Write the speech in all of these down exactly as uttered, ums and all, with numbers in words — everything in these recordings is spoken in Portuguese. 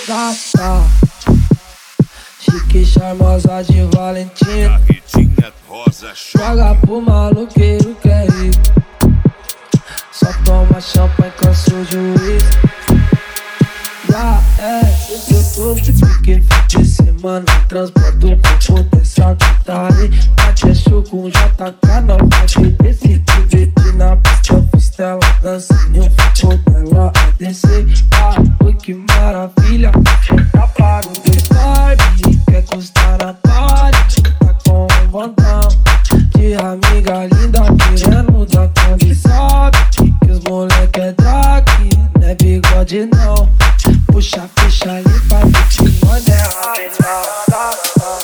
Gata, chique, charmosa de Valentina. Carretinha rosa, joga pro maloqueiro que é rico. Só toma champanhe, cansa o juiz. Já é, eu tô porque fim de semana transporto o corpo dessa tarde. Bate é show com J K, não vai desse tipo na pista, costela, dancinho, foto dela é descer. Ah, oi que maravilha, tá para o vibe, quer custar na party, tá com vontade de amiga linda, querendo dar conta, sabe que os moleque é drag, não é bigode não. Puxa, fecha, limpa, que te manda é ai, tá, tá, tá.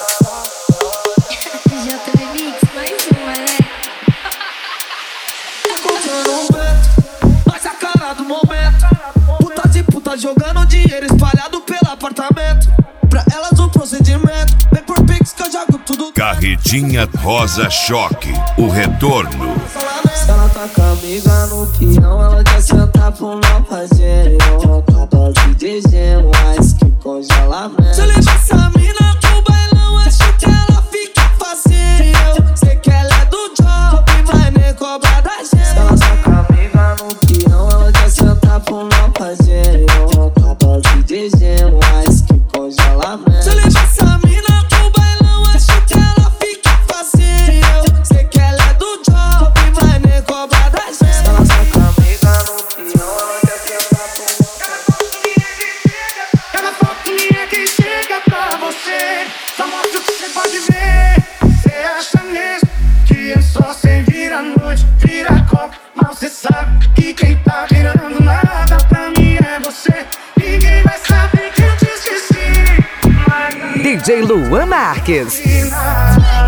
J B Mix, mais uma, né? Encontrando um vento, mas a cara do momento. Putas e putas jogando dinheiro espalhado pelo apartamento. Pra elas o procedimento, vem por Pix que eu jogo tudo. Carretinha rosa choque, o retorno. Se ela tá com a amiga no peão, ela quer sentar pro não fazer. Tá dose de gelo, mas que congelamento. Se eu levar essa mina pro bailão, acho que ela fica fácil. Sei que ela é do job, mas nem cobra da gente. Se ela tá com a amiga no peão, ela quer sentar pro não fazer. Tá dose de gelo, mas que congelamento. Se eu levar essa mina pro bailão, acho que ela fica fácil. Sei que ela é do job, mas nem cobra da gente. Se ela tá com a amiga no peão, ela quer sentar pro cada foquinha que chega pra você só mostra o que você pode ver. Você acha mesmo que é só cê vir à noite, vira copo, mas cê sabe que quem tá virando nada pra mim é você. Ninguém vai saber que eu te esqueci, mas D J Luan Marques. nada.